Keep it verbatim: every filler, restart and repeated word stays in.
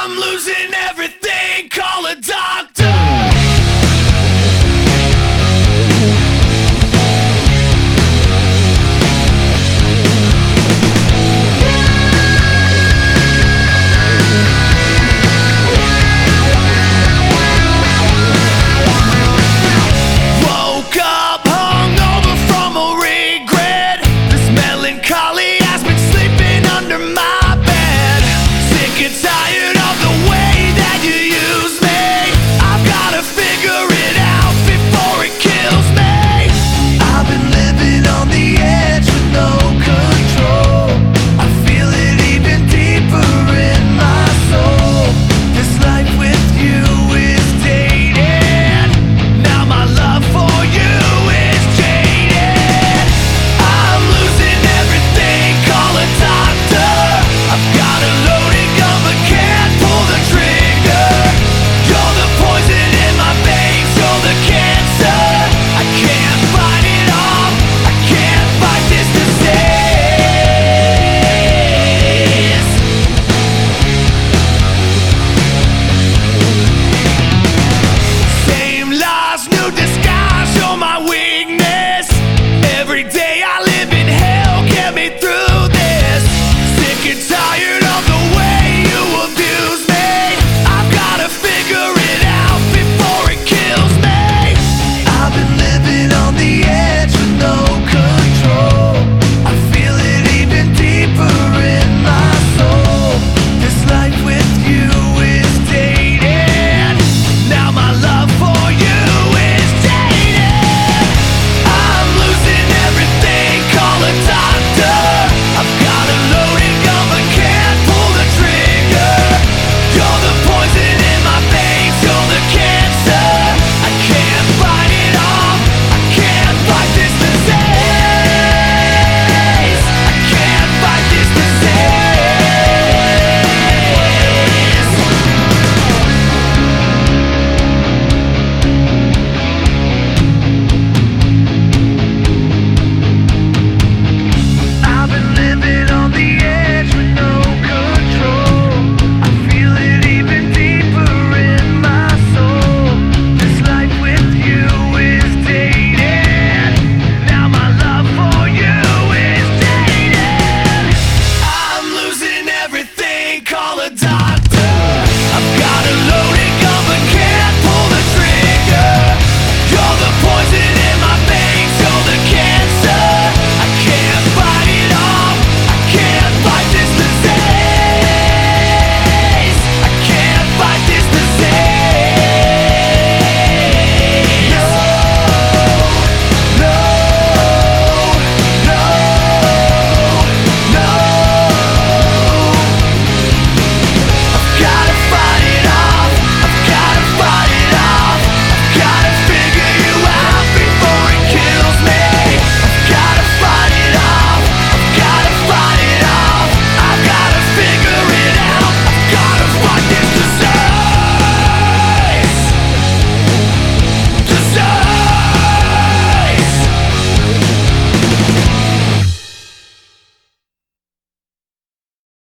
I'm losing everything, call a doctor. Woke up hungover from a regret. This melancholy has been sleeping under my bed. Sick and tired of the way that you use me. I've gotta figure it out before it kills me. I've been living on the edge with no control. I feel it even deeper in my soul. This life with you is dated. Now my love for you is jaded. I'm losing everything, call a doctor. I've got a loaded gun but can't pull the trigger. You're the poison in my veins, you're the cancer. I can't fight it off, I can't fight this disease. Same lies, new disguise, you're my weakness. Every day I live in hell, get me through this. Sick and tired of the way you abuse me. I've gotta figure it out before it kills me. I've been living on the edge with no control. I feel it even deeper in my soul. This life with you is dated. Now my love for you is jaded. I'm losing everything, call a doctor. I've got a loaded gun but can't pull the trigger. You're the poison in my veins, you're the cancer. I can't fight it off, I can't fight this disease. I can't fight this disease. I've been living on the edge with no control. I feel it even deeper in my soul. This life with you is dated. Now my love for you is jaded. I'm losing everything, call a doctor.